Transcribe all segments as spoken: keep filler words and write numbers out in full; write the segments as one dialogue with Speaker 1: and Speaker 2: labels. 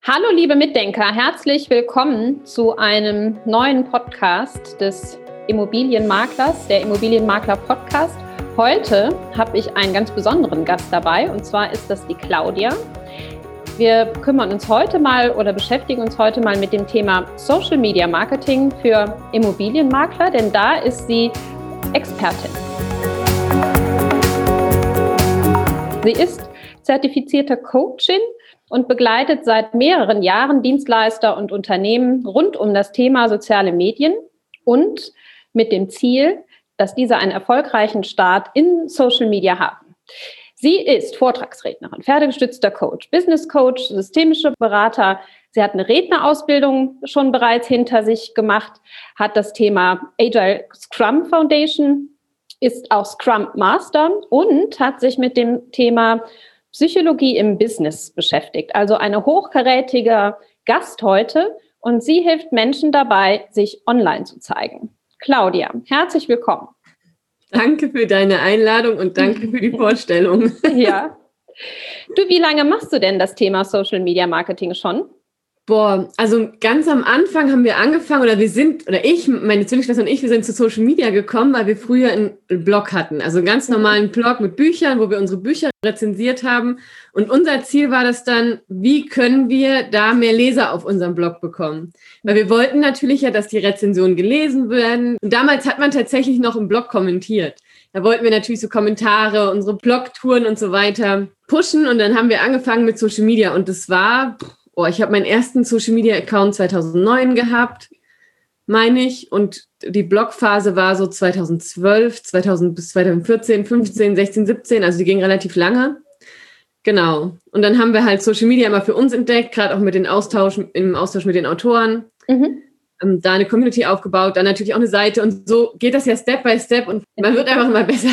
Speaker 1: Hallo liebe Mitdenker, herzlich willkommen zu einem neuen Podcast des Immobilienmaklers, der Immobilienmakler Podcast. Heute habe ich einen ganz besonderen Gast dabei und zwar ist das die Claudia. Wir kümmern uns heute mal oder beschäftigen uns heute mal mit dem Thema Social Media Marketing für Immobilienmakler, denn da ist sie Expertin. Sie ist zertifizierte Coachin und begleitet seit mehreren Jahren Dienstleister und Unternehmen rund um das Thema soziale Medien und mit dem Ziel, dass diese einen erfolgreichen Start in Social Media haben. Sie ist Vortragsrednerin, pferdegestützter Coach, Business Coach, systemischer Berater. Sie hat eine Rednerausbildung schon bereits hinter sich gemacht, hat das Thema Agile Scrum Foundation, ist auch Scrum Master und hat sich mit dem Thema Psychologie im Business beschäftigt. Also eine hochkarätige Gast heute und sie hilft Menschen dabei, sich online zu zeigen. Claudia, herzlich willkommen.
Speaker 2: Danke für deine Einladung und danke für die Vorstellung.
Speaker 1: Ja. Du, wie lange machst du denn das Thema Social Media Marketing schon?
Speaker 2: Boah, also ganz am Anfang haben wir angefangen, oder wir sind, oder ich, meine Zwillingsschwester und ich, wir sind zu Social Media gekommen, weil wir früher einen Blog hatten. Also einen ganz normalen Blog mit Büchern, wo wir unsere Bücher rezensiert haben. Und unser Ziel war das dann, wie können wir da mehr Leser auf unserem Blog bekommen? Weil wir wollten natürlich ja, dass die Rezensionen gelesen werden. Und damals hat man tatsächlich noch im Blog kommentiert. Da wollten wir natürlich so Kommentare, unsere Blogtouren und so weiter pushen. Und dann haben wir angefangen mit Social Media. Und das war... Oh, ich habe meinen ersten Social-Media-Account zweitausendneun gehabt, meine ich. Und die Blogphase war so zweitausendzwölf, zweitausend bis zweitausendvierzehn, fünfzehn, sechzehn, siebzehn. Also die ging relativ lange. Genau. Und dann haben wir halt Social Media immer für uns entdeckt, gerade auch mit den Austausch, im Austausch mit den Autoren. Mhm. Ähm, da eine Community aufgebaut, dann natürlich auch eine Seite. Und so geht das ja Step by Step und man wird einfach immer besser.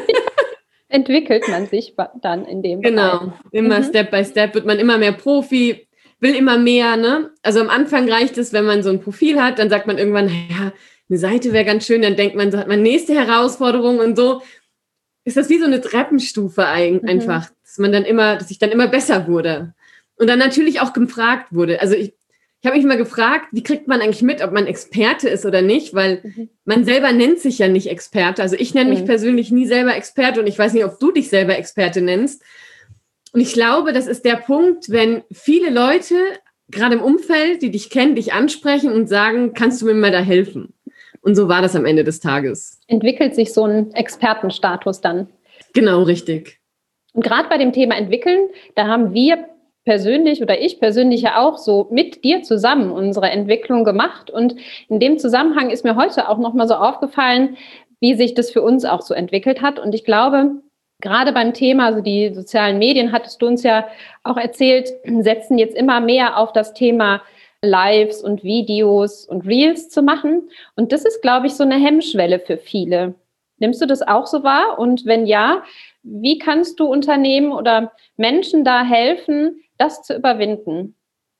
Speaker 1: Entwickelt man sich dann in dem Bereich.
Speaker 2: Genau. Immer mhm. Step by Step wird man immer mehr Profi, will immer mehr, ne? Also am Anfang reicht es, wenn man so ein Profil hat, dann sagt man irgendwann, naja, eine Seite wäre ganz schön, dann denkt man, so hat man nächste Herausforderung und so ist das wie so eine Treppenstufe einfach, mhm. dass man dann immer, dass ich dann immer besser wurde. Und dann natürlich auch gefragt wurde. Also ich, ich habe mich mal gefragt, wie kriegt man eigentlich mit, ob man Experte ist oder nicht, weil mhm. man selber nennt sich ja nicht Experte. Also ich nenne mhm. mich persönlich nie selber Experte und ich weiß nicht, ob du dich selber Experte nennst. Und ich glaube, das ist der Punkt, wenn viele Leute, gerade im Umfeld, die dich kennen, dich ansprechen und sagen, kannst du mir mal da helfen? Und so war das am Ende des Tages.
Speaker 1: Entwickelt sich so ein Expertenstatus dann?
Speaker 2: Genau, richtig.
Speaker 1: Und gerade bei dem Thema Entwickeln, da haben wir persönlich oder ich persönlich ja auch so mit dir zusammen unsere Entwicklung gemacht. Und in dem Zusammenhang ist mir heute auch nochmal so aufgefallen, wie sich das für uns auch so entwickelt hat. Und ich glaube, gerade beim Thema, also die sozialen Medien, hattest du uns ja auch erzählt, setzen jetzt immer mehr auf das Thema Lives und Videos und Reels zu machen. Und das ist, glaube ich, so eine Hemmschwelle für viele. Nimmst du das auch so wahr? Und wenn ja, wie kannst du Unternehmen oder Menschen da helfen, das zu überwinden?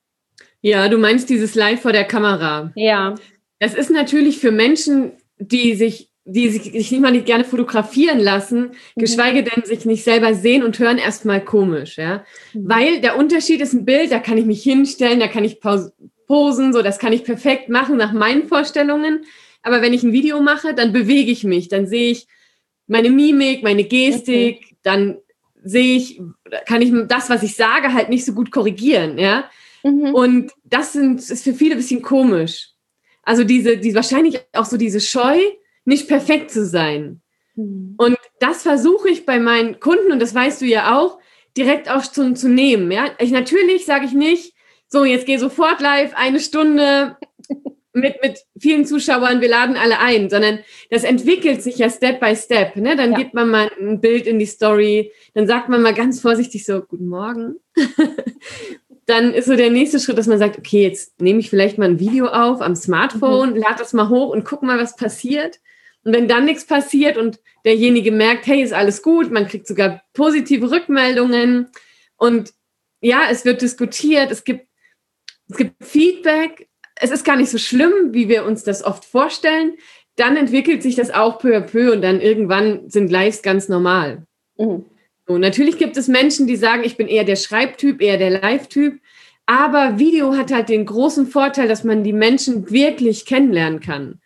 Speaker 2: Ja, du meinst dieses Live vor der Kamera.
Speaker 1: Ja.
Speaker 2: Das ist natürlich für Menschen, die sich die sich nicht mal nicht gerne fotografieren lassen, mhm. geschweige denn sich nicht selber sehen und hören, erstmal komisch, ja. Mhm. Weil der Unterschied ist ein Bild, da kann ich mich hinstellen, da kann ich posen, so, das kann ich perfekt machen nach meinen Vorstellungen. Aber wenn ich ein Video mache, dann bewege ich mich, dann sehe ich meine Mimik, meine Gestik, mhm. dann sehe ich, kann ich das, was ich sage, halt nicht so gut korrigieren, ja. Mhm. Und das sind, ist für viele ein bisschen komisch. Also diese, die wahrscheinlich auch so diese Scheu, nicht perfekt zu sein. Mhm. Und das versuche ich bei meinen Kunden, und das weißt du ja auch, direkt auch zu, zu nehmen. Ja? Ich, natürlich sage ich nicht, so, jetzt geh sofort live, eine Stunde mit, mit vielen Zuschauern, wir laden alle ein, sondern das entwickelt sich ja Step by Step. Ne? Dann ja. gibt man mal ein Bild in die Story, dann sagt man mal ganz vorsichtig so, guten Morgen. Dann ist so der nächste Schritt, dass man sagt, okay, jetzt nehme ich vielleicht mal ein Video auf am Smartphone, mhm. lade das mal hoch und guck mal, was passiert. Und wenn dann nichts passiert und derjenige merkt, hey, ist alles gut, man kriegt sogar positive Rückmeldungen und ja, es wird diskutiert, es gibt, es gibt Feedback, es ist gar nicht so schlimm, wie wir uns das oft vorstellen, dann entwickelt sich das auch peu à peu und dann irgendwann sind Lives ganz normal. Mhm. So, natürlich gibt es Menschen, die sagen, ich bin eher der Schreibtyp, eher der Live-Typ, Aber Video hat halt den großen Vorteil, dass man die Menschen wirklich kennenlernen kann.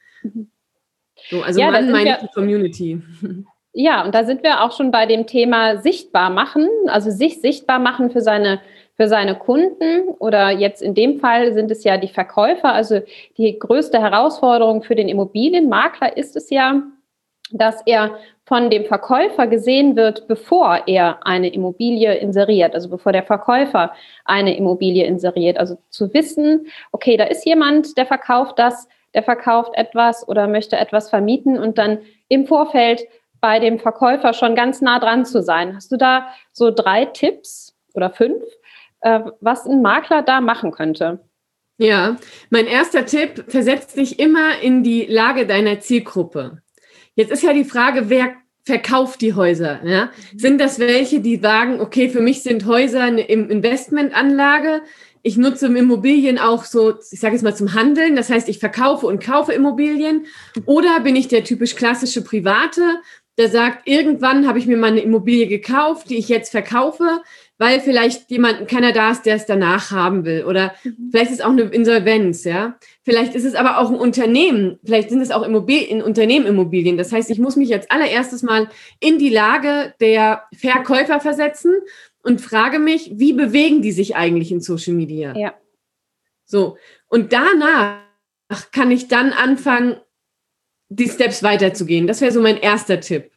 Speaker 2: So, also
Speaker 1: ja,
Speaker 2: man meine die Community.
Speaker 1: Ja, und da sind wir auch schon bei dem Thema sichtbar machen, also sich sichtbar machen für seine, für seine Kunden oder jetzt in dem Fall sind es ja die Verkäufer. Also die größte Herausforderung für den Immobilienmakler ist es ja, dass er von dem Verkäufer gesehen wird, bevor er eine Immobilie inseriert, also bevor der Verkäufer eine Immobilie inseriert. Also zu wissen, okay, da ist jemand, der verkauft das, der verkauft etwas oder möchte etwas vermieten und dann im Vorfeld bei dem Verkäufer schon ganz nah dran zu sein. Hast du da so drei Tipps oder fünf, äh, was ein Makler da machen könnte?
Speaker 2: Ja, mein erster Tipp, versetz dich immer in die Lage deiner Zielgruppe. Jetzt ist ja die Frage, wer verkauft die Häuser? Ja? Sind das welche, die sagen, okay, für mich sind Häuser eine Investmentanlage, ich nutze Immobilien auch so, ich sage jetzt mal zum Handeln, das heißt, ich verkaufe und kaufe Immobilien, oder bin ich der typisch klassische Private, der sagt, irgendwann habe ich mir mal eine Immobilie gekauft, die ich jetzt verkaufe, weil vielleicht jemand, keiner da ist, der es danach haben will. Oder mhm. vielleicht ist es auch eine Insolvenz, ja. Vielleicht ist es aber auch ein Unternehmen. Vielleicht sind es auch Immobilien, in Unternehmen Immobilien. Das heißt, ich muss mich jetzt allererstes mal in die Lage der Verkäufer versetzen und frage mich, wie bewegen die sich eigentlich in Social Media?
Speaker 1: Ja.
Speaker 2: So. Und danach kann ich dann anfangen, die Steps weiterzugehen. Das wäre so mein erster Tipp.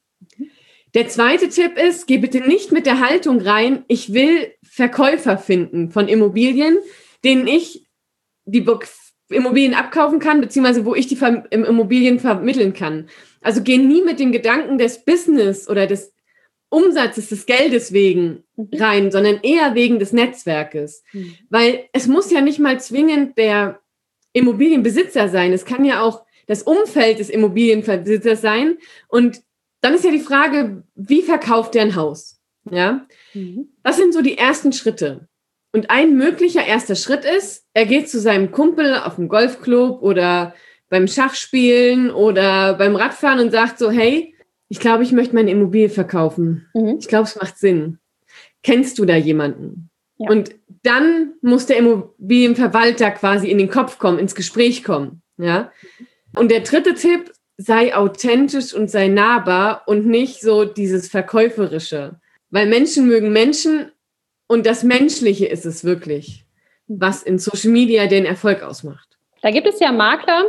Speaker 2: Der zweite Tipp ist, geh bitte nicht mit der Haltung rein, ich will Verkäufer finden von Immobilien, denen ich die Immobilien abkaufen kann, beziehungsweise wo ich die Immobilien vermitteln kann. Also geh nie mit dem Gedanken des Business oder des Umsatzes, des Geldes wegen rein, sondern eher wegen des Netzwerkes. Mhm. Weil es muss ja nicht mal zwingend der Immobilienbesitzer sein. Es kann ja auch das Umfeld des Immobilienbesitzers sein. Und dann ist ja die Frage, wie verkauft der ein Haus? Ja, mhm. Das sind so die ersten Schritte. Und ein möglicher erster Schritt ist, er geht zu seinem Kumpel auf dem Golfclub oder beim Schachspielen oder beim Radfahren und sagt so, hey, ich glaube, ich möchte meine Immobilie verkaufen. Mhm. Ich glaube, es macht Sinn. Kennst du da jemanden? Ja. Und dann muss der Immobilienverwalter quasi in den Kopf kommen, ins Gespräch kommen. Ja. Und der dritte Tipp, sei authentisch und sei nahbar und nicht so dieses Verkäuferische. Weil Menschen mögen Menschen und das Menschliche ist es wirklich, was in Social Media den Erfolg ausmacht.
Speaker 1: Da gibt es ja Makler,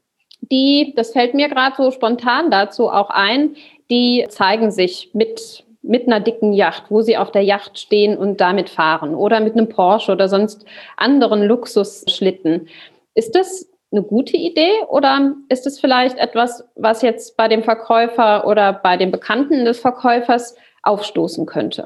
Speaker 1: die, das fällt mir gerade so spontan dazu auch ein, die zeigen sich mit, mit einer dicken Yacht, wo sie auf der Yacht stehen und damit fahren oder mit einem Porsche oder sonst anderen Luxusschlitten. Ist das eine gute Idee oder ist es vielleicht etwas, was jetzt bei dem Verkäufer oder bei den Bekannten des Verkäufers aufstoßen könnte?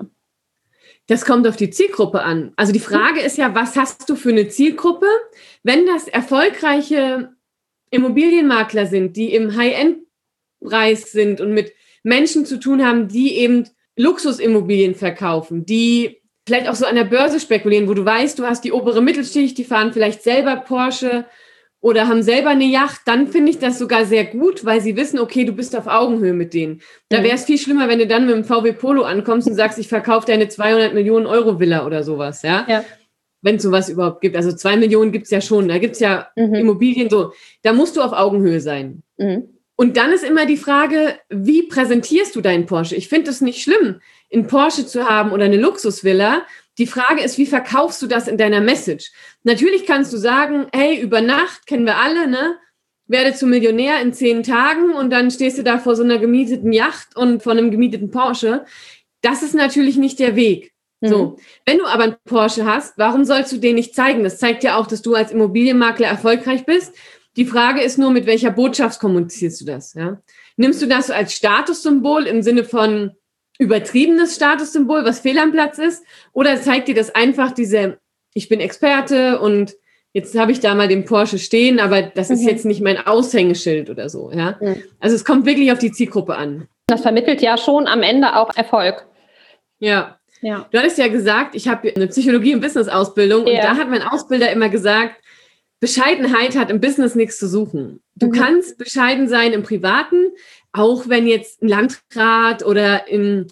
Speaker 2: Das kommt auf die Zielgruppe an. Also die Frage ist ja, was hast du für eine Zielgruppe? Wenn das erfolgreiche Immobilienmakler sind, die im High-End-Preis sind und mit Menschen zu tun haben, die eben Luxusimmobilien verkaufen, die vielleicht auch so an der Börse spekulieren, wo du weißt, du hast die obere Mittelschicht, die fahren vielleicht selber Porsche oder haben selber eine Yacht, dann finde ich das sogar sehr gut, weil sie wissen, okay, du bist auf Augenhöhe mit denen. Da wäre es viel schlimmer, wenn du dann mit dem V W Polo ankommst und sagst, ich verkaufe deine zweihundert Millionen Euro Villa oder sowas, ja. ja. Wenn es sowas überhaupt gibt. Also zwei Millionen gibt es ja schon, da gibt es ja mhm. Immobilien so. Da musst du auf Augenhöhe sein. Mhm. Und dann ist immer die Frage, wie präsentierst du deinen Porsche? Ich finde es nicht schlimm, einen Porsche zu haben oder eine Luxusvilla. Die Frage ist, wie verkaufst du das in deiner Message? Natürlich kannst du sagen, hey, über Nacht, kennen wir alle, ne? Werde zum Millionär in zehn Tagen und dann stehst du da vor so einer gemieteten Yacht und vor einem gemieteten Porsche. Das ist natürlich nicht der Weg. Mhm. So, wenn du aber einen Porsche hast, warum sollst du den nicht zeigen? Das zeigt ja auch, dass du als Immobilienmakler erfolgreich bist. Die Frage ist nur, mit welcher Botschaft kommunizierst du das? Ja? Nimmst du das als Statussymbol im Sinne von übertriebenes Statussymbol, was fehl am Platz ist, oder zeigt dir das einfach diese, ich bin Experte und jetzt habe ich da mal den Porsche stehen, aber das ist mhm. jetzt nicht mein Aushängeschild oder so. Ja? Mhm. Also es kommt wirklich auf die Zielgruppe an.
Speaker 1: Das vermittelt ja schon am Ende auch Erfolg.
Speaker 2: Ja. ja. Du hattest ja gesagt, ich habe eine Psychologie- und Business-Ausbildung ja. und da hat mein Ausbilder immer gesagt, Bescheidenheit hat im Business nichts zu suchen. Du mhm. kannst bescheiden sein im Privaten, auch wenn jetzt ein Landrat oder in,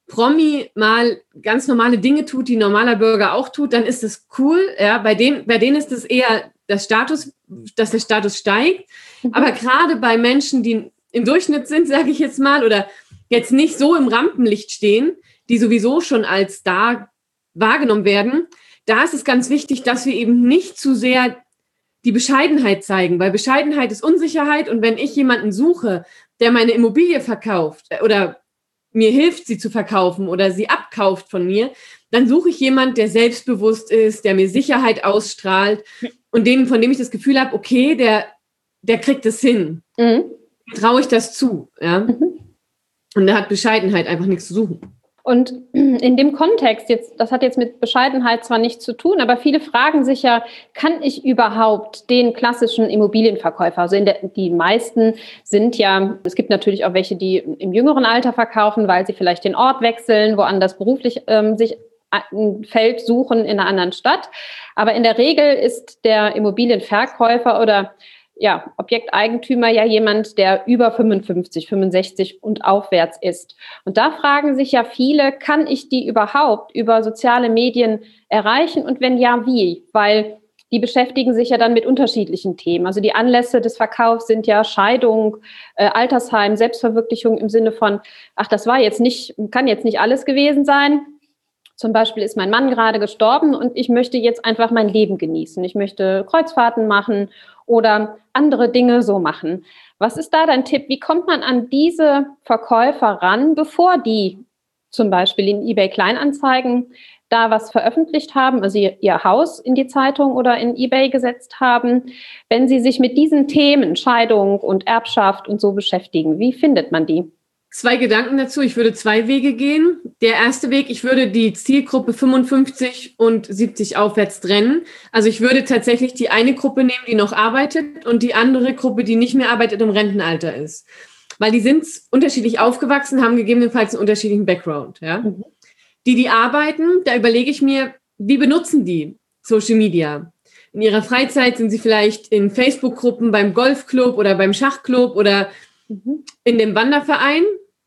Speaker 2: Promi mal ganz normale Dinge tut, die ein normaler Bürger auch tut, dann ist es cool. Ja, bei denen, bei denen ist es eher das Status, dass der Status steigt. Mhm. Aber gerade bei Menschen, die im Durchschnitt sind, sage ich jetzt mal, oder jetzt nicht so im Rampenlicht stehen, die sowieso schon als Star wahrgenommen werden, da ist es ganz wichtig, dass wir eben nicht zu sehr die Bescheidenheit zeigen, weil Bescheidenheit ist Unsicherheit und wenn ich jemanden suche, der meine Immobilie verkauft oder mir hilft, sie zu verkaufen oder sie abkauft von mir, dann suche ich jemanden, der selbstbewusst ist, der mir Sicherheit ausstrahlt und den, von dem ich das Gefühl habe, okay, der, der kriegt es hin. Mhm. Traue ich das zu. Ja? Mhm. Und da hat Bescheidenheit einfach nichts zu suchen.
Speaker 1: Und in dem Kontext, jetzt, das hat jetzt mit Bescheidenheit zwar nichts zu tun, aber viele fragen sich ja, kann ich überhaupt den klassischen Immobilienverkäufer, also in der, die meisten sind ja, es gibt natürlich auch welche, die im jüngeren Alter verkaufen, weil sie vielleicht den Ort wechseln, woanders beruflich ähm, sich ein Feld suchen in einer anderen Stadt. Aber in der Regel ist der Immobilienverkäufer oder ja, Objekteigentümer ja jemand, der über fünfundfünfzig, fünfundsechzig und aufwärts ist. Und da fragen sich ja viele, kann ich die überhaupt über soziale Medien erreichen und wenn ja, wie? Weil die beschäftigen sich ja dann mit unterschiedlichen Themen. Also die Anlässe des Verkaufs sind ja Scheidung, äh, Altersheim, Selbstverwirklichung im Sinne von, ach, das war jetzt nicht, kann jetzt nicht alles gewesen sein. Zum Beispiel ist mein Mann gerade gestorben und ich möchte jetzt einfach mein Leben genießen. Ich möchte Kreuzfahrten machen oder andere Dinge so machen. Was ist da dein Tipp? Wie kommt man an diese Verkäufer ran, bevor die zum Beispiel in eBay Kleinanzeigen da was veröffentlicht haben, also ihr, ihr Haus in die Zeitung oder in eBay gesetzt haben, wenn sie sich mit diesen Themen Scheidung und Erbschaft und so beschäftigen? Wie findet man die?
Speaker 2: Zwei Gedanken dazu. Ich würde zwei Wege gehen. Der erste Weg, ich würde die Zielgruppe fünfundfünfzig und siebzig aufwärts trennen. Also ich würde tatsächlich die eine Gruppe nehmen, die noch arbeitet und die andere Gruppe, die nicht mehr arbeitet, im Rentenalter ist. Weil die sind unterschiedlich aufgewachsen, haben gegebenenfalls einen unterschiedlichen Background. Ja? Mhm. Die, die arbeiten, da überlege ich mir, wie benutzen die Social Media? In ihrer Freizeit sind sie vielleicht in Facebook-Gruppen beim Golfclub oder beim Schachclub oder mhm. in dem Wanderverein.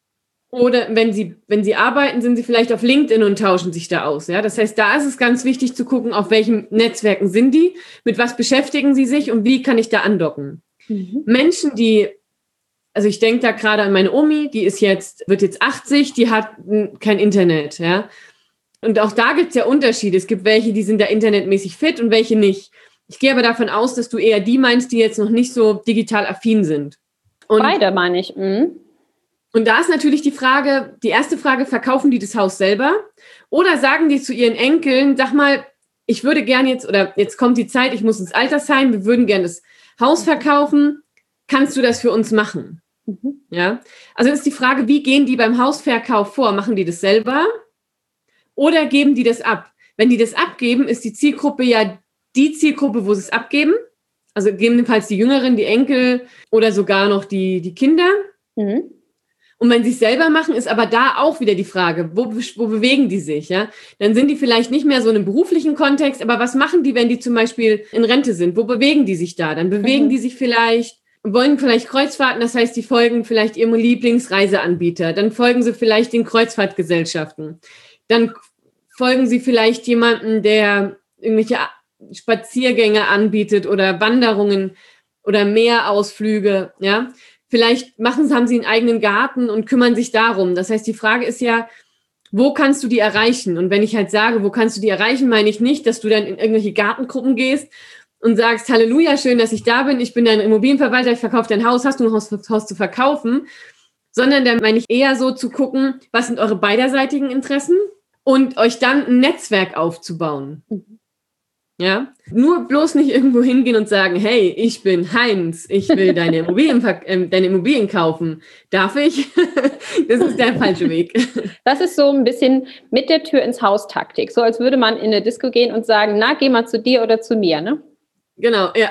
Speaker 2: Oder wenn sie, wenn sie arbeiten, sind sie vielleicht auf LinkedIn und tauschen sich da aus. Ja? Das heißt, da ist es ganz wichtig zu gucken, auf welchen Netzwerken sind die, mit was beschäftigen sie sich und wie kann ich da andocken. Mhm. Menschen, die, also ich denke da gerade an meine Omi, die ist jetzt, wird jetzt achtzig, die hat kein Internet. Ja? Und auch da gibt es ja Unterschiede. Es gibt welche, die sind da internetmäßig fit und welche nicht. Ich gehe aber davon aus, dass du eher die meinst, die jetzt noch nicht so digital affin sind. Und
Speaker 1: beide meine ich. Mhm.
Speaker 2: Und da ist natürlich die Frage, die erste Frage, verkaufen die das Haus selber? Oder sagen die zu ihren Enkeln, sag mal, ich würde gerne jetzt, oder jetzt kommt die Zeit, ich muss ins Altersheim, wir würden gerne das Haus verkaufen. Kannst du das für uns machen? Mhm. Ja. Also ist die Frage, wie gehen die beim Hausverkauf vor? Machen die das selber? Oder geben die das ab? Wenn die das abgeben, ist die Zielgruppe ja die Zielgruppe, wo sie es abgeben. Also gegebenenfalls die Jüngeren, die Enkel oder sogar noch die, die Kinder. Mhm. Und wenn sie es selber machen, ist aber da auch wieder die Frage, wo, wo bewegen die sich? Ja? Dann sind die vielleicht nicht mehr so in einem beruflichen Kontext, aber was machen die, wenn die zum Beispiel in Rente sind? Wo bewegen die sich da? Dann bewegen mhm. die sich vielleicht, wollen vielleicht Kreuzfahrten, das heißt, die folgen vielleicht ihrem Lieblingsreiseanbieter. Dann folgen sie vielleicht den Kreuzfahrtgesellschaften. Dann folgen sie vielleicht jemanden, der irgendwelche Spaziergänge anbietet oder Wanderungen oder Meerausflüge, ja. Vielleicht machen, haben sie einen eigenen Garten und kümmern sich darum. Das heißt, die Frage ist ja, wo kannst du die erreichen? Und wenn ich halt sage, wo kannst du die erreichen, meine ich nicht, dass du dann in irgendwelche Gartengruppen gehst und sagst, Halleluja, schön, dass ich da bin, ich bin dein Immobilienverwalter, ich verkaufe dein Haus, hast du ein Haus, Haus zu verkaufen? Sondern dann meine ich eher so zu gucken, was sind eure beiderseitigen Interessen und euch dann ein Netzwerk aufzubauen. Mhm. Ja, nur bloß nicht irgendwo hingehen und sagen, hey, ich bin Heinz, ich will deine Immobilien, äh, deine Immobilien kaufen. Darf ich? Das ist der falsche Weg.
Speaker 1: Das ist so ein bisschen mit der Tür ins Haus Taktik. So als würde man in eine Disco gehen und sagen, na, geh mal zu dir oder zu mir, ne?
Speaker 2: Genau, ja.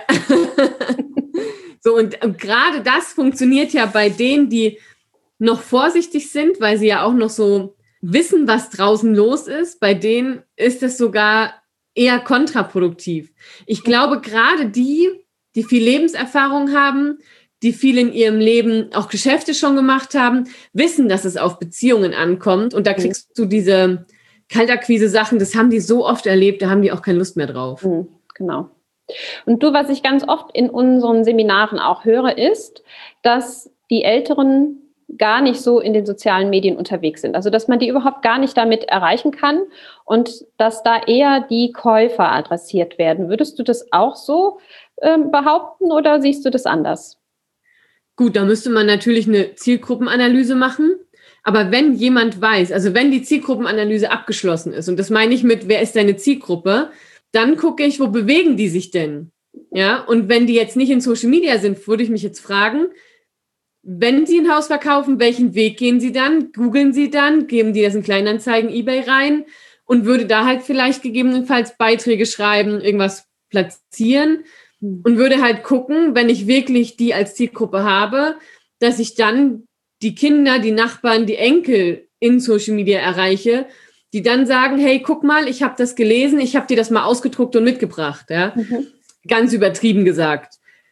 Speaker 2: So, und, und gerade das funktioniert ja bei denen, die noch vorsichtig sind, weil sie ja auch noch so wissen, was draußen los ist. Bei denen ist es sogar eher kontraproduktiv. Ich glaube, gerade die, die viel Lebenserfahrung haben, die viel in ihrem Leben auch Geschäfte schon gemacht haben, wissen, dass es auf Beziehungen ankommt. Und da kriegst du diese Kaltakquise-Sachen, das haben die so oft erlebt, da haben die auch keine Lust mehr drauf.
Speaker 1: Mhm, genau. Und du, was ich ganz oft in unseren Seminaren auch höre, ist, dass die Älteren gar nicht so in den sozialen Medien unterwegs sind. Also, dass man die überhaupt gar nicht damit erreichen kann und dass da eher die Käufer adressiert werden. Würdest du das auch so ähm, behaupten oder siehst du das anders?
Speaker 2: Gut, da müsste man natürlich eine Zielgruppenanalyse machen. Aber wenn jemand weiß, also wenn die Zielgruppenanalyse abgeschlossen ist, und das meine ich mit, wer ist deine Zielgruppe, dann gucke ich, wo bewegen die sich denn? Ja, und wenn die jetzt nicht in Social Media sind, würde ich mich jetzt fragen, wenn sie ein Haus verkaufen, welchen Weg gehen sie dann? Googeln sie dann? Geben die das in Kleinanzeigen, eBay rein? Und würde da halt vielleicht gegebenenfalls Beiträge schreiben, irgendwas platzieren und würde halt gucken, wenn ich wirklich die als Zielgruppe habe, dass ich dann die Kinder, die Nachbarn, die Enkel in Social Media erreiche, die dann sagen, hey, guck mal, ich habe das gelesen, ich habe dir das mal ausgedruckt und mitgebracht. Ja? Mhm. Ganz übertrieben gesagt.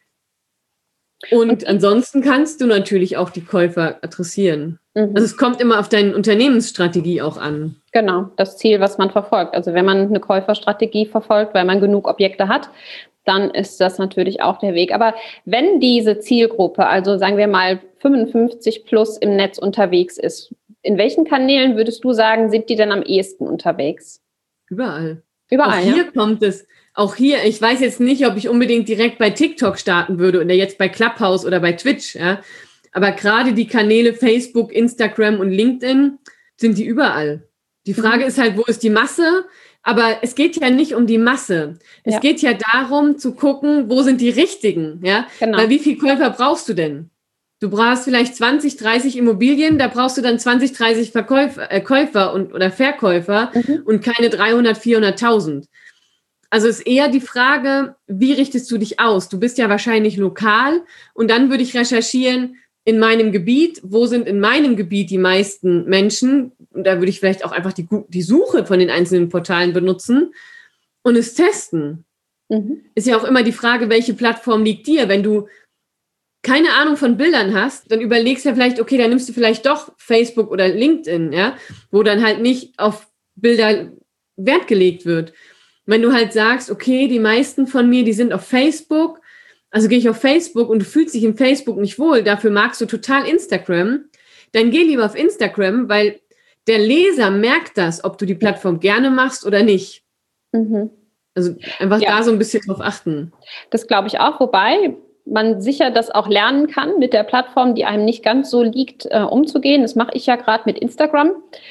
Speaker 2: Und okay. Ansonsten kannst du natürlich auch die Käufer adressieren. Mhm. Also es kommt immer auf deine Unternehmensstrategie auch an.
Speaker 1: Genau, das Ziel, was man verfolgt. Also wenn man eine Käuferstrategie verfolgt, weil man genug Objekte hat, dann ist das natürlich auch der Weg. Aber wenn diese Zielgruppe, also sagen wir mal fünfundfünfzig plus im Netz unterwegs ist, in welchen Kanälen würdest du sagen, sind die denn am ehesten unterwegs?
Speaker 2: Überall.
Speaker 1: Überall,
Speaker 2: auch hier
Speaker 1: ja?
Speaker 2: kommt es, auch hier, ich weiß jetzt nicht, ob ich unbedingt direkt bei TikTok starten würde oder jetzt bei Clubhouse oder bei Twitch, ja. Aber gerade die Kanäle Facebook, Instagram und LinkedIn sind die überall. Die Frage mhm. ist halt, wo ist die Masse? Aber es geht ja nicht um die Masse. Es ja. geht ja darum zu gucken, wo sind die Richtigen, ja. Genau. Weil wie viele Käufer brauchst du denn? Du brauchst vielleicht zwanzig, dreißig Immobilien, da brauchst du dann zwanzig, dreißig Verkäufer, äh, Käufer und, oder Verkäufer mhm. und keine dreihundert, vierhunderttausend. Also ist eher die Frage, wie richtest du dich aus? Du bist ja wahrscheinlich lokal und dann würde ich recherchieren in meinem Gebiet, wo sind in meinem Gebiet die meisten Menschen? Und da würde ich vielleicht auch einfach die, die Suche von den einzelnen Portalen benutzen und es testen. Mhm. Ist ja auch immer die Frage, welche Plattform liegt dir? Wenn du keine Ahnung von Bildern hast, dann überlegst du ja vielleicht, okay, dann nimmst du vielleicht doch Facebook oder LinkedIn, ja, wo dann halt nicht auf Bilder Wert gelegt wird. Wenn du halt sagst, okay, die meisten von mir, die sind auf Facebook, also gehe ich auf Facebook und du fühlst dich in Facebook nicht wohl, dafür magst du total Instagram, dann geh lieber auf Instagram, weil der Leser merkt das, ob du die Plattform gerne machst oder nicht. Mhm. Also einfach ja. da so ein bisschen drauf achten.
Speaker 1: Das glaube ich auch, wobei man sicher das auch lernen kann, mit der Plattform, die einem nicht ganz so liegt, äh, umzugehen. Das mache ich ja gerade mit Instagram.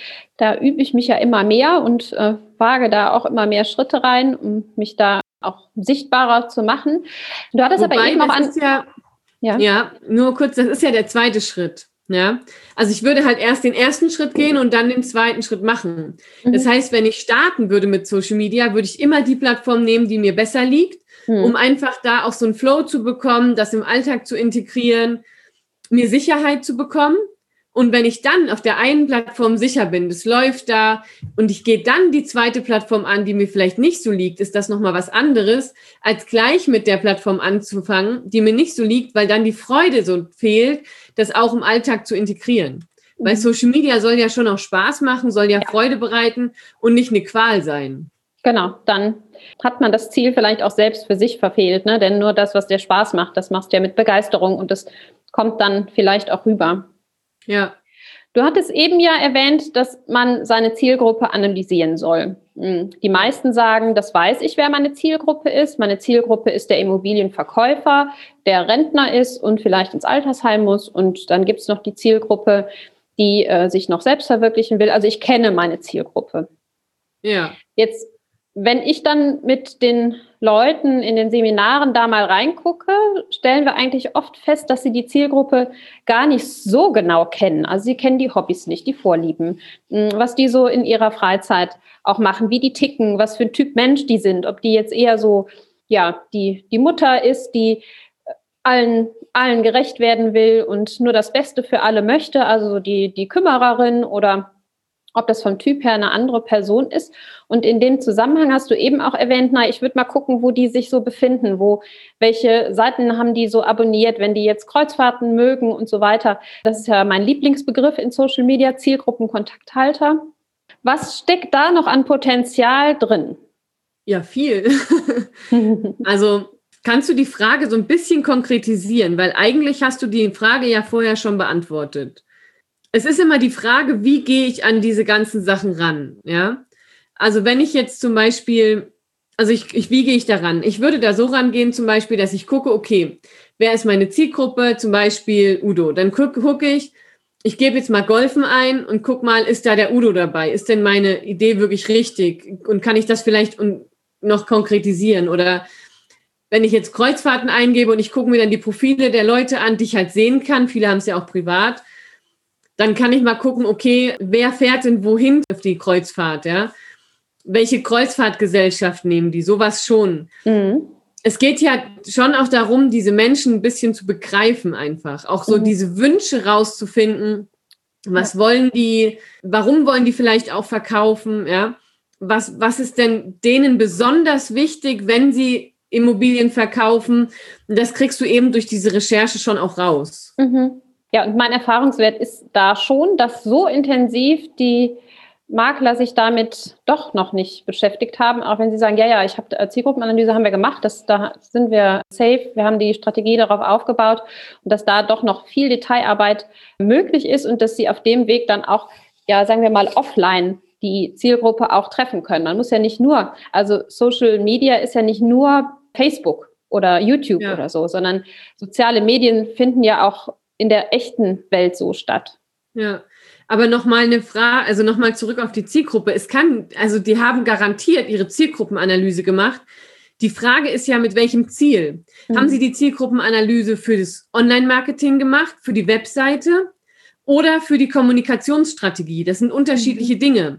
Speaker 1: Da übe ich mich ja immer mehr und äh, wage da auch immer mehr Schritte rein, um mich da auch sichtbarer zu machen. Du hattest
Speaker 2: Wobei,
Speaker 1: aber eben noch an...
Speaker 2: Ja, ja. ja, nur kurz, das ist ja der zweite Schritt. Ja, also ich würde halt erst den ersten Schritt gehen und dann den zweiten Schritt machen. Mhm. Das heißt, wenn ich starten würde mit Social Media, würde ich immer die Plattform nehmen, die mir besser liegt, mhm. um einfach da auch so einen Flow zu bekommen, das im Alltag zu integrieren, mir Sicherheit zu bekommen. Und wenn ich dann auf der einen Plattform sicher bin, das läuft da und ich gehe dann die zweite Plattform an, die mir vielleicht nicht so liegt, ist das nochmal was anderes, als gleich mit der Plattform anzufangen, die mir nicht so liegt, weil dann die Freude so fehlt, das auch im Alltag zu integrieren. Mhm. Weil Social Media soll ja schon auch Spaß machen, soll ja, ja Freude bereiten und nicht eine Qual sein.
Speaker 1: Genau, dann hat man das Ziel vielleicht auch selbst für sich verfehlt, ne? Denn nur das, was dir Spaß macht, das machst du ja mit Begeisterung und das kommt dann vielleicht auch rüber.
Speaker 2: Ja.
Speaker 1: Du hattest eben ja erwähnt, dass man seine Zielgruppe analysieren soll. Die meisten sagen, das weiß ich, wer meine Zielgruppe ist. Meine Zielgruppe ist der Immobilienverkäufer, der Rentner ist und vielleicht ins Altersheim muss. Und dann gibt es noch die Zielgruppe, die äh, sich noch selbst verwirklichen will. Also ich kenne meine Zielgruppe.
Speaker 2: Ja.
Speaker 1: Jetzt, wenn ich dann mit den Leuten in den Seminaren da mal reingucke, stellen wir eigentlich oft fest, dass sie die Zielgruppe gar nicht so genau kennen. Also sie kennen die Hobbys nicht, die Vorlieben, was die so in ihrer Freizeit auch machen, wie die ticken, was für ein Typ Mensch die sind, ob die jetzt eher so, ja, die, die Mutter ist, die allen, allen gerecht werden will und nur das Beste für alle möchte, also die, die Kümmererin oder ob das vom Typ her eine andere Person ist. Und in dem Zusammenhang hast du eben auch erwähnt, na, ich würde mal gucken, wo die sich so befinden, wo, welche Seiten haben die so abonniert, wenn die jetzt Kreuzfahrten mögen und so weiter. Das ist ja mein Lieblingsbegriff in Social Media, Zielgruppenkontakthalter. Was steckt da noch an Potenzial drin?
Speaker 2: Ja, viel. Also kannst du die Frage so ein bisschen konkretisieren, weil eigentlich hast du die Frage ja vorher schon beantwortet. Es ist immer die Frage, wie gehe ich an diese ganzen Sachen ran, ja? Also wenn ich jetzt zum Beispiel, also ich, ich wie gehe ich da ran? Ich würde da so rangehen zum Beispiel, dass ich gucke, okay, wer ist meine Zielgruppe? Zum Beispiel Udo. Dann gucke guck ich, ich gebe jetzt mal Golfen ein und guck mal, ist da der Udo dabei? Ist denn meine Idee wirklich richtig? Und kann ich das vielleicht noch konkretisieren? Oder wenn ich jetzt Kreuzfahrten eingebe und ich gucke mir dann die Profile der Leute an, die ich halt sehen kann, viele haben es ja auch privat, dann kann ich mal gucken, okay, wer fährt denn wohin auf die Kreuzfahrt, ja? Welche Kreuzfahrtgesellschaft nehmen die? Sowas schon. Mhm. Es geht ja schon auch darum, diese Menschen ein bisschen zu begreifen einfach. Auch so mhm. diese Wünsche rauszufinden. Was ja. wollen die? Warum wollen die vielleicht auch verkaufen, ja? Was, was ist denn denen besonders wichtig, wenn sie Immobilien verkaufen? Und das kriegst du eben durch diese Recherche schon auch raus.
Speaker 1: Mhm. Ja, und mein Erfahrungswert ist da schon, dass so intensiv die Makler sich damit doch noch nicht beschäftigt haben, auch wenn sie sagen, ja, ja, ich habe Zielgruppenanalyse haben wir gemacht, das, da sind wir safe, wir haben die Strategie darauf aufgebaut und dass da doch noch viel Detailarbeit möglich ist und dass sie auf dem Weg dann auch, ja, sagen wir mal, offline die Zielgruppe auch treffen können. Man muss ja nicht nur, also Social Media ist ja nicht nur Facebook oder YouTube ja. oder so, sondern soziale Medien finden ja auch in der echten Welt so statt.
Speaker 2: Ja, aber nochmal eine Frage, also nochmal zurück auf die Zielgruppe. Es kann, also die haben garantiert ihre Zielgruppenanalyse gemacht. Die Frage ist ja, mit welchem Ziel? Mhm. Haben Sie die Zielgruppenanalyse für das Online-Marketing gemacht, für die Webseite oder für die Kommunikationsstrategie? Das sind unterschiedliche mhm. Dinge.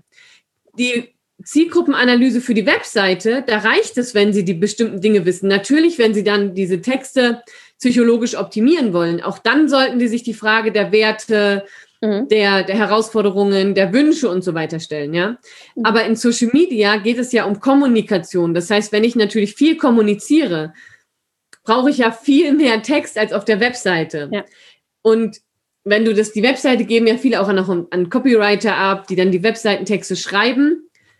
Speaker 2: Die Zielgruppenanalyse für die Webseite, da reicht es, wenn Sie die bestimmten Dinge wissen. Natürlich, wenn Sie dann diese Texte psychologisch optimieren wollen, auch dann sollten Sie sich die Frage der Werte, mhm. der, der Herausforderungen, der Wünsche und so weiter stellen, ja. Mhm. Aber in Social Media geht es ja um Kommunikation. Das heißt, wenn ich natürlich viel kommuniziere, brauche ich ja viel mehr Text als auf der Webseite. Ja. Und wenn du das, die Webseite geben ja viele auch an, an Copywriter ab, die dann die Webseitentexte schreiben.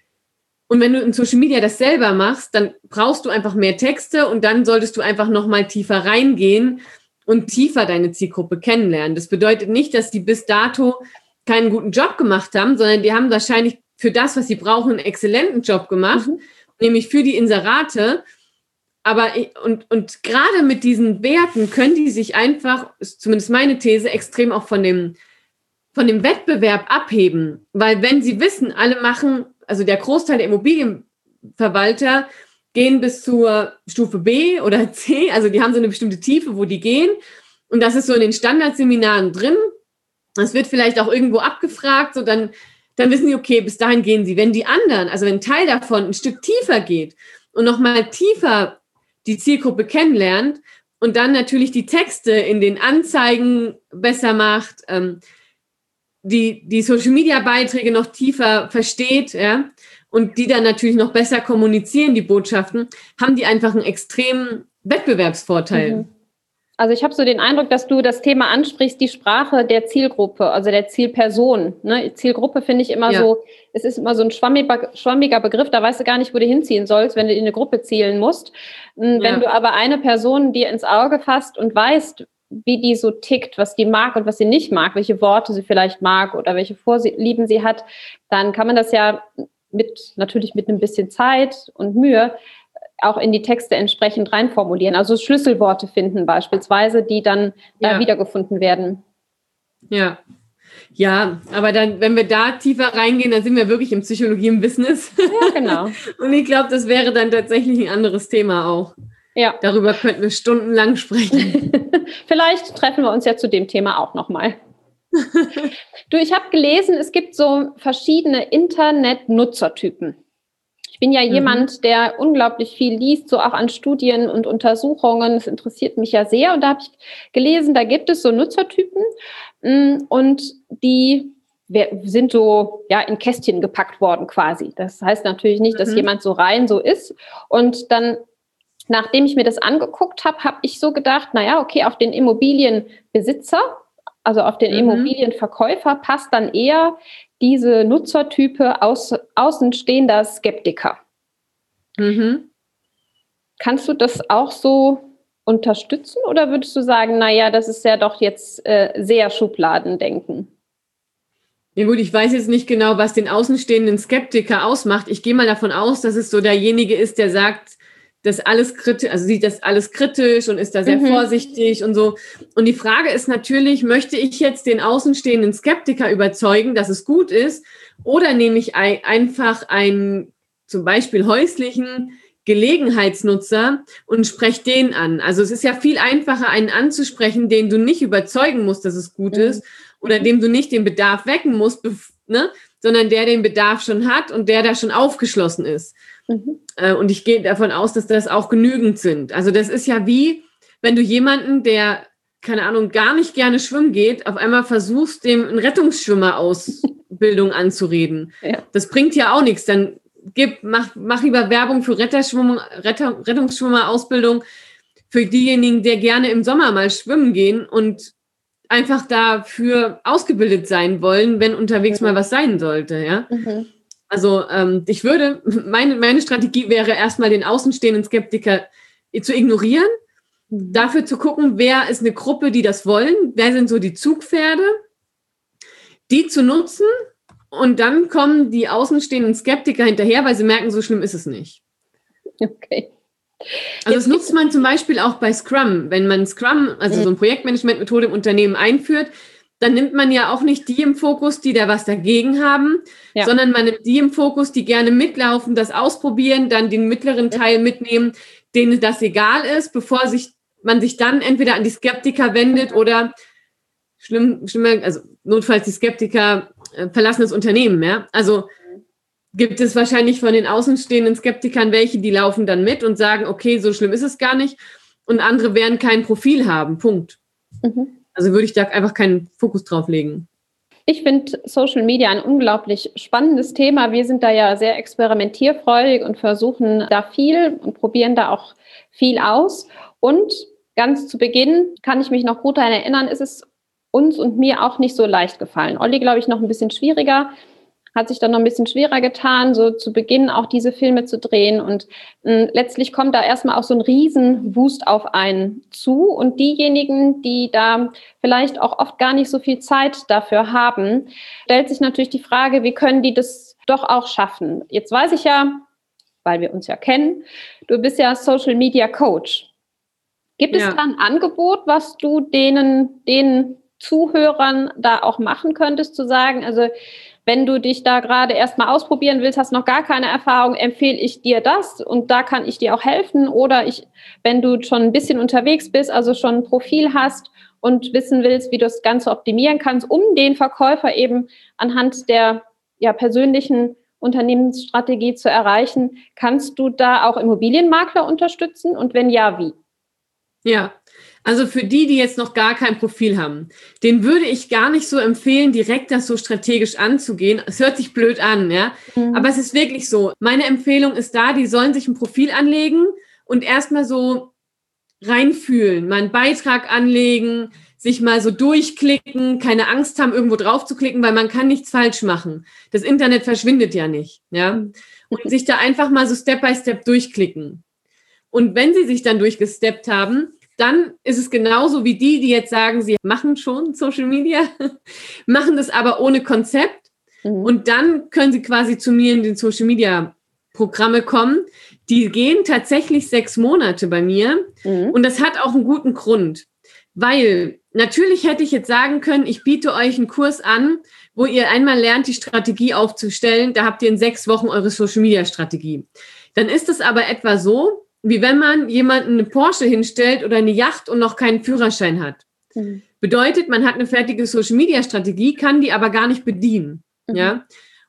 Speaker 2: Und wenn du in Social Media das selber machst, dann brauchst du einfach mehr Texte und dann solltest du einfach nochmal tiefer reingehen und tiefer deine Zielgruppe kennenlernen. Das bedeutet nicht, dass die bis dato keinen guten Job gemacht haben, sondern die haben wahrscheinlich für das, was sie brauchen, einen exzellenten Job gemacht, mhm. nämlich für die Inserate. Aber und, und gerade mit diesen Werten können die sich einfach, ist zumindest meine These, extrem auch von dem, von dem Wettbewerb abheben. Weil wenn sie wissen, alle machen, also der Großteil der Immobilienverwalter gehen bis zur Stufe B oder C, also die haben so eine bestimmte Tiefe, wo die gehen. Und das ist so in den Standardseminaren drin. Das wird vielleicht auch irgendwo abgefragt, so dann, dann wissen die, okay, bis dahin gehen sie. Wenn die anderen, also wenn ein Teil davon ein Stück tiefer geht und nochmal tiefer die Zielgruppe kennenlernt und dann natürlich die Texte in den Anzeigen besser macht, ähm, die, die Social-Media-Beiträge noch tiefer versteht, ja, und die dann natürlich noch besser kommunizieren, die Botschaften, haben die einfach einen extremen Wettbewerbsvorteil.
Speaker 1: Mhm. Also ich habe so den Eindruck, dass du das Thema ansprichst, die Sprache der Zielgruppe, also der Zielperson. Ne? Zielgruppe finde ich immer ja. so, es ist immer so ein schwammiger, schwammiger Begriff, da weißt du gar nicht, wo du hinziehen sollst, wenn du in eine Gruppe zielen musst. Wenn ja. du aber eine Person dir ins Auge fasst und weißt, wie die so tickt, was die mag und was sie nicht mag, welche Worte sie vielleicht mag oder welche Vorlieben sie hat, dann kann man das ja mit natürlich mit ein bisschen Zeit und Mühe auch in die Texte entsprechend reinformulieren. Also Schlüsselworte finden beispielsweise, die dann ja. da wiedergefunden werden.
Speaker 2: Ja, ja, aber dann, wenn wir da tiefer reingehen, dann sind wir wirklich in Psychologie im Business.
Speaker 1: Ja, genau.
Speaker 2: Und ich glaube, das wäre dann tatsächlich ein anderes Thema auch. Ja. Darüber könnten wir stundenlang sprechen.
Speaker 1: Vielleicht treffen wir uns ja zu dem Thema auch nochmal. Du, ich habe gelesen, es gibt so verschiedene Internet-Nutzertypen. Ich bin ja mhm. jemand, der unglaublich viel liest, so auch an Studien und Untersuchungen. Das interessiert mich ja sehr. Und da habe ich gelesen, da gibt es so Nutzertypen und die wir sind so ja in Kästchen gepackt worden quasi. Das heißt natürlich nicht, dass mhm. jemand so rein so ist. Und dann, nachdem ich mir das angeguckt habe, habe ich so gedacht, naja, okay, auf den Immobilienbesitzer, also auf den mhm. Immobilienverkäufer passt dann eher diese Nutzertype aus, außenstehender Skeptiker. Mhm. Kannst du das auch so unterstützen oder würdest du sagen, naja, das ist ja doch jetzt äh, sehr Schubladendenken?
Speaker 2: Ja gut, ich weiß jetzt nicht genau, was den außenstehenden Skeptiker ausmacht. Ich gehe mal davon aus, dass es so derjenige ist, der sagt, das alles kritisch, also sieht das alles kritisch und ist da sehr mhm. vorsichtig und so. Und die Frage ist natürlich, möchte ich jetzt den außenstehenden Skeptiker überzeugen, dass es gut ist, oder nehme ich ein, einfach einen zum Beispiel häuslichen Gelegenheitsnutzer und spreche den an. Also es ist ja viel einfacher, einen anzusprechen, den du nicht überzeugen musst, dass es gut mhm. ist, oder dem du nicht den Bedarf wecken musst, ne, sondern der den Bedarf schon hat und der da schon aufgeschlossen ist. Mhm. Äh, und ich gehe davon aus, dass das auch genügend sind. Also das ist ja wie, wenn du jemanden, der, keine Ahnung, gar nicht gerne schwimmen geht, auf einmal versuchst, dem eine Rettungsschwimmer-Ausbildung anzureden. Ja. Das bringt ja auch nichts. Dann gib, mach, mach lieber Werbung für Retterschwimmer, Retter, Rettungsschwimmer-Ausbildung für diejenigen, die gerne im Sommer mal schwimmen gehen und einfach dafür ausgebildet sein wollen, wenn unterwegs mhm. mal was sein sollte, ja. Mhm. Also ähm, ich würde, meine, meine Strategie wäre erstmal den außenstehenden Skeptiker zu ignorieren, mhm. dafür zu gucken, wer ist eine Gruppe, die das wollen, wer sind so die Zugpferde, die zu nutzen, und dann kommen die außenstehenden Skeptiker hinterher, weil sie merken, so schlimm ist es nicht.
Speaker 1: Okay.
Speaker 2: Also das nutzt man zum Beispiel auch bei Scrum. Wenn man Scrum, also so eine Projektmanagement-Methode im Unternehmen einführt, dann nimmt man ja auch nicht die im Fokus, die da was dagegen haben, ja. sondern man nimmt die im Fokus, die gerne mitlaufen, das ausprobieren, dann den mittleren Teil mitnehmen, denen das egal ist, bevor sich, man sich dann entweder an die Skeptiker wendet oder schlimm, schlimmer, also notfalls die Skeptiker äh, verlassen das Unternehmen. Ja? Also gibt es wahrscheinlich von den außenstehenden Skeptikern welche, die laufen dann mit und sagen, okay, so schlimm ist es gar nicht. Und andere werden kein Profil haben, Punkt. Mhm. Also würde ich da einfach keinen Fokus drauf legen.
Speaker 1: Ich finde Social Media ein unglaublich spannendes Thema. Wir sind da ja sehr experimentierfreudig und versuchen da viel und probieren da auch viel aus. Und ganz zu Beginn, kann ich mich noch gut daran erinnern, ist es uns und mir auch nicht so leicht gefallen. Olli, glaube ich, noch ein bisschen schwieriger. Hat sich dann noch ein bisschen schwerer getan, so zu Beginn auch diese Filme zu drehen. Und mh, letztlich kommt da erstmal auch so ein Riesenwust auf einen zu. Und diejenigen, die da vielleicht auch oft gar nicht so viel Zeit dafür haben, stellt sich natürlich die Frage, wie können die das doch auch schaffen? Jetzt weiß ich ja, weil wir uns ja kennen, du bist ja Social Media Coach. Gibt es ja. da ein Angebot, was du denen, den Zuhörern da auch machen könntest, zu sagen, also wenn du dich da gerade erstmal ausprobieren willst, hast noch gar keine Erfahrung, empfehle ich dir das und da kann ich dir auch helfen. Oder ich, wenn du schon ein bisschen unterwegs bist, also schon ein Profil hast und wissen willst, wie du das Ganze optimieren kannst, um den Verkäufer eben anhand der ja, persönlichen Unternehmensstrategie zu erreichen, kannst du da auch Immobilienmakler unterstützen? Und wenn ja, wie?
Speaker 2: Ja, also für die, die jetzt noch gar kein Profil haben, den würde ich gar nicht so empfehlen, direkt das so strategisch anzugehen. Es hört sich blöd an, ja, mhm. aber es ist wirklich so. Meine Empfehlung ist da, die sollen sich ein Profil anlegen und erstmal so reinfühlen, mal einen Beitrag anlegen, sich mal so durchklicken, keine Angst haben, irgendwo drauf zu klicken, weil man kann nichts falsch machen. Das Internet verschwindet ja nicht, ja. Mhm. Und sich da einfach mal so Step by Step durchklicken. Und wenn sie sich dann durchgesteppt haben, dann ist es genauso wie die, die jetzt sagen, sie machen schon Social Media, machen das aber ohne Konzept. Mhm. Und dann können sie quasi zu mir in den Social Media Programme kommen. Die gehen tatsächlich sechs Monate bei mir. Mhm. Und das hat auch einen guten Grund. Weil natürlich hätte ich jetzt sagen können, ich biete euch einen Kurs an, wo ihr einmal lernt, die Strategie aufzustellen. Da habt ihr in sechs Wochen eure Social Media Strategie. Dann ist es aber etwa so, wie wenn man jemanden eine Porsche hinstellt oder eine Yacht und noch keinen Führerschein hat. Mhm. Bedeutet, man hat eine fertige Social-Media-Strategie, kann die aber gar nicht bedienen. Mhm. Ja?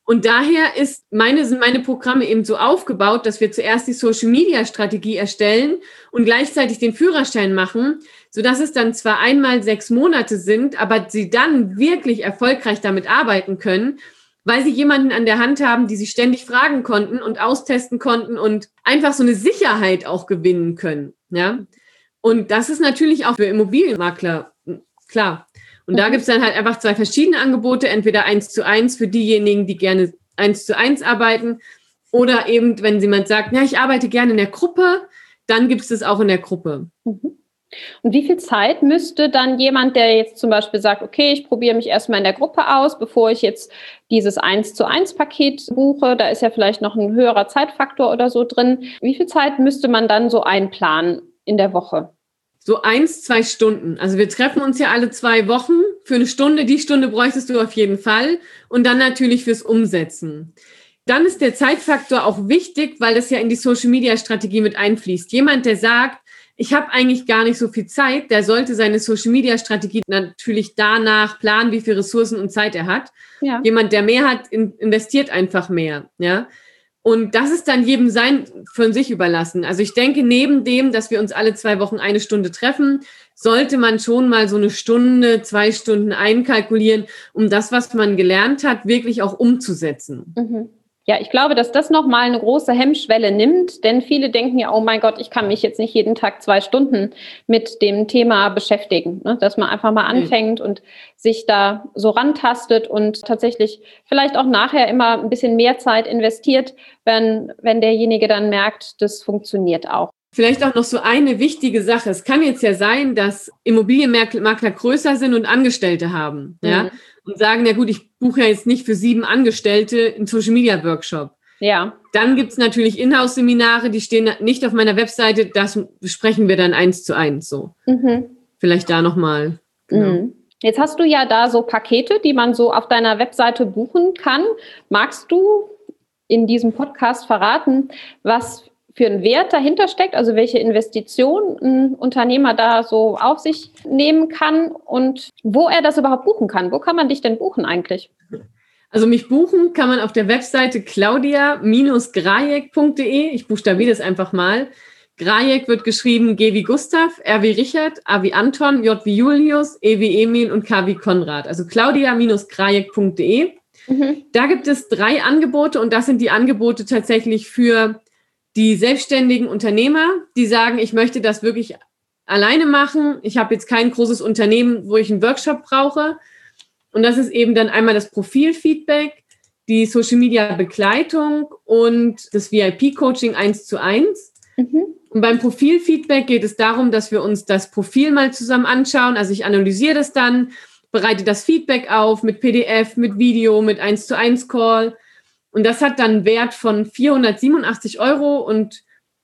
Speaker 2: Und daher ist meine, sind meine Programme eben so aufgebaut, dass wir zuerst die Social-Media-Strategie erstellen und gleichzeitig den Führerschein machen, sodass es dann zwar einmal sechs Monate sind, aber sie dann wirklich erfolgreich damit arbeiten können, weil sie jemanden an der Hand haben, die sie ständig fragen konnten und austesten konnten und einfach so eine Sicherheit auch gewinnen können. Ja? Und das ist natürlich auch für Immobilienmakler klar. Und da gibt es dann halt einfach zwei verschiedene Angebote, entweder eins zu eins für diejenigen, die gerne eins zu eins arbeiten oder eben, wenn jemand sagt, ja, ich arbeite gerne in der Gruppe, dann gibt es das auch in der Gruppe.
Speaker 1: Mhm. Und wie viel Zeit müsste dann jemand, der jetzt zum Beispiel sagt, okay, ich probiere mich erstmal in der Gruppe aus, bevor ich jetzt dieses eins zu eins Paket buche, da ist ja vielleicht noch ein höherer Zeitfaktor oder so drin, wie viel Zeit müsste man dann so einplanen in der Woche?
Speaker 2: So eins, zwei Stunden. Also wir treffen uns ja alle zwei Wochen für eine Stunde. Die Stunde bräuchtest du auf jeden Fall. Und dann natürlich fürs Umsetzen. Dann ist der Zeitfaktor auch wichtig, weil das ja in die Social-Media-Strategie mit einfließt. Jemand, der sagt, ich habe eigentlich gar nicht so viel Zeit, der sollte seine Social-Media-Strategie natürlich danach planen, wie viel Ressourcen und Zeit er hat. Ja. Jemand, der mehr hat, investiert einfach mehr. Ja. Und das ist dann jedem sein von sich überlassen. Also ich denke, neben dem, dass wir uns alle zwei Wochen eine Stunde treffen, sollte man schon mal so eine Stunde, zwei Stunden einkalkulieren, um das, was man gelernt hat, wirklich auch umzusetzen.
Speaker 1: Mhm. Ja, ich glaube, dass das nochmal eine große Hemmschwelle nimmt, denn viele denken ja, oh mein Gott, ich kann mich jetzt nicht jeden Tag zwei Stunden mit dem Thema beschäftigen, ne? Dass man einfach mal anfängt und sich da so rantastet und tatsächlich vielleicht auch nachher immer ein bisschen mehr Zeit investiert, wenn, wenn derjenige dann merkt, das funktioniert auch.
Speaker 2: Vielleicht auch noch so eine wichtige Sache. Es kann jetzt ja sein, dass Immobilienmakler größer sind und Angestellte haben, mhm. ja, und sagen, na gut, ich buche ja jetzt nicht für sieben Angestellte einen Social-Media-Workshop.
Speaker 1: Ja.
Speaker 2: Dann gibt es natürlich Inhouse-Seminare, die stehen nicht auf meiner Webseite, das besprechen wir dann eins zu eins so. Mhm. Vielleicht da nochmal. Genau.
Speaker 1: Mhm. Jetzt hast du ja da so Pakete, die man so auf deiner Webseite buchen kann. Magst du in diesem Podcast verraten, was für einen Wert dahinter steckt, also welche Investition ein Unternehmer da so auf sich nehmen kann und wo er das überhaupt buchen kann? Wo kann man dich denn buchen eigentlich?
Speaker 2: Also mich buchen kann man auf der Webseite claudia Bindestrich grajek Punkt de. Ich buchstabiere das einfach mal. Grajek wird geschrieben G wie Gustav, R wie Richard, A wie Anton, J wie Julius, E wie Emil und K wie Konrad. Also claudia Bindestrich grajek Punkt de. Mhm. Da gibt es drei Angebote und das sind die Angebote tatsächlich für die selbstständigen Unternehmer, die sagen, ich möchte das wirklich alleine machen. Ich habe jetzt kein großes Unternehmen, wo ich einen Workshop brauche. Und das ist eben dann einmal das Profilfeedback, die Social-Media-Begleitung und das V I P-Coaching eins zu eins. Mhm. Und beim Profilfeedback geht es darum, dass wir uns das Profil mal zusammen anschauen. Also ich analysiere das dann, bereite das Feedback auf mit P D F, mit Video, mit eins zu eins Call. Und das hat dann einen Wert von vierhundertsiebenundachtzig Euro und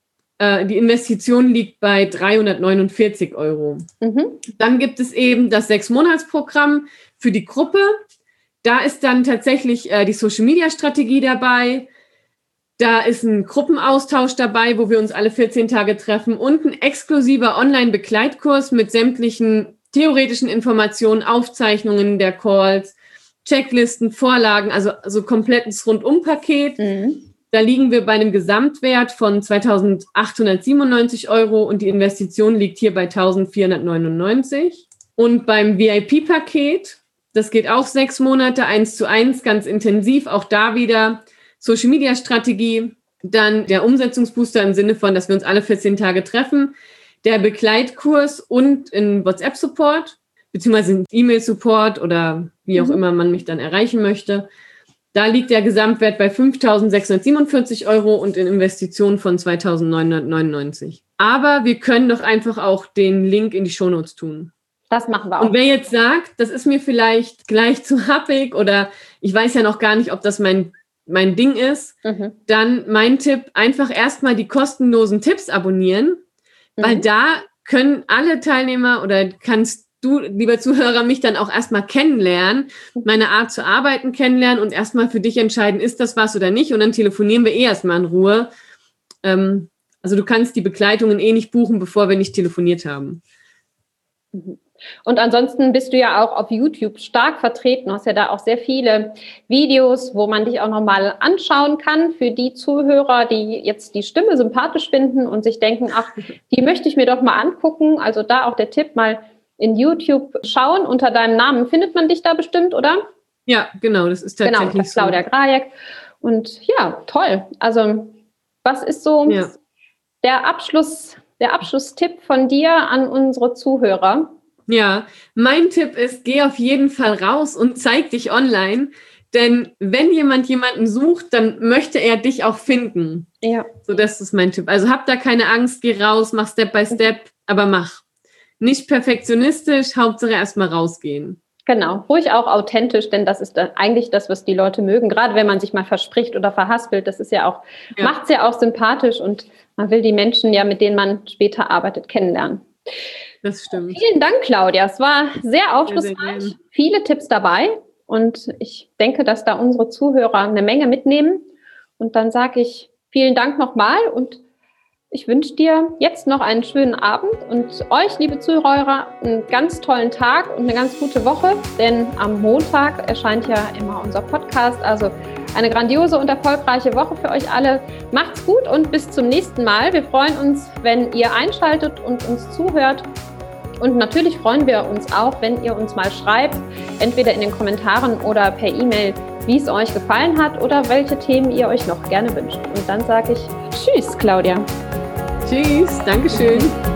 Speaker 2: äh, die Investition liegt bei dreihundertneunundvierzig Euro. Mhm. Dann gibt es eben das Sechs-Monats-Programm für die Gruppe. Da ist dann tatsächlich äh, die Social-Media-Strategie dabei. Da ist ein Gruppenaustausch dabei, wo wir uns alle vierzehn Tage treffen und ein exklusiver Online-Begleitkurs mit sämtlichen theoretischen Informationen, Aufzeichnungen der Calls, Checklisten, Vorlagen, also, also komplettes Rundum-Paket. Mhm. Da liegen wir bei einem Gesamtwert von zweitausendachthundertsiebenundneunzig Euro und die Investition liegt hier bei eintausendvierhundertneunundneunzig. Und beim V I P-Paket, das geht auch sechs Monate, eins zu eins, ganz intensiv, auch da wieder Social-Media-Strategie, dann der Umsetzungsbooster im Sinne von, dass wir uns alle vierzehn Tage treffen, der Begleitkurs und ein WhatsApp-Support, beziehungsweise ein E-Mail-Support oder wie auch mhm. immer man mich dann erreichen möchte. Da liegt der Gesamtwert bei fünftausendsechshundertsiebenundvierzig Euro und in Investitionen von zweitausendneunhundertneunundneunzig. Aber wir können doch einfach auch den Link in die Shownotes tun.
Speaker 1: Das machen wir auch.
Speaker 2: Und wer jetzt sagt, das ist mir vielleicht gleich zu happig oder ich weiß ja noch gar nicht, ob das mein, mein Ding ist, mhm. dann mein Tipp, einfach erstmal die kostenlosen Tipps abonnieren, mhm. weil da können alle Teilnehmer oder kannst du, lieber Zuhörer, mich dann auch erstmal kennenlernen, meine Art zu arbeiten kennenlernen und erstmal für dich entscheiden, ist das was oder nicht und dann telefonieren wir eh erstmal in Ruhe. Ähm, also du kannst die Begleitungen eh nicht buchen, bevor wir nicht telefoniert haben.
Speaker 1: Und ansonsten bist du ja auch auf YouTube stark vertreten, hast ja da auch sehr viele Videos, wo man dich auch nochmal anschauen kann für die Zuhörer, die jetzt die Stimme sympathisch finden und sich denken, ach, die möchte ich mir doch mal angucken. Also da auch der Tipp, mal in YouTube schauen. Unter deinem Namen findet man dich da bestimmt, oder?
Speaker 2: Ja, genau, das ist tatsächlich
Speaker 1: genau, das ist Claudia Grajek. Und ja, toll. Also was ist so ja. der Abschluss, der Abschlusstipp von dir an unsere Zuhörer?
Speaker 2: Ja, mein Tipp ist, geh auf jeden Fall raus und zeig dich online, denn wenn jemand jemanden sucht, dann möchte er dich auch finden.
Speaker 1: Ja.
Speaker 2: So, das ist mein Tipp. Also hab da keine Angst, geh raus, mach Step by Step, aber mach. Nicht perfektionistisch, Hauptsache erstmal rausgehen.
Speaker 1: Genau, ruhig auch authentisch, denn das ist eigentlich das, was die Leute mögen, gerade wenn man sich mal verspricht oder verhaspelt, das ist ja auch, ja. macht es ja auch sympathisch und man will die Menschen ja, mit denen man später arbeitet, kennenlernen.
Speaker 2: Das stimmt.
Speaker 1: Vielen Dank, Claudia. Es war sehr aufschlussreich, sehr, sehr viele Tipps dabei und ich denke, dass da unsere Zuhörer eine Menge mitnehmen. Und dann sage ich vielen Dank nochmal und ich wünsche dir jetzt noch einen schönen Abend und euch, liebe Zuhörer, einen ganz tollen Tag und eine ganz gute Woche, denn am Montag erscheint ja immer unser Podcast. Also eine grandiose und erfolgreiche Woche für euch alle. Macht's gut und bis zum nächsten Mal. Wir freuen uns, wenn ihr einschaltet und uns zuhört. Und natürlich freuen wir uns auch, wenn ihr uns mal schreibt, entweder in den Kommentaren oder per E-Mail, wie es euch gefallen hat oder welche Themen ihr euch noch gerne wünscht. Und dann sage ich Tschüss, Claudia.
Speaker 2: Tschüss, Dankeschön.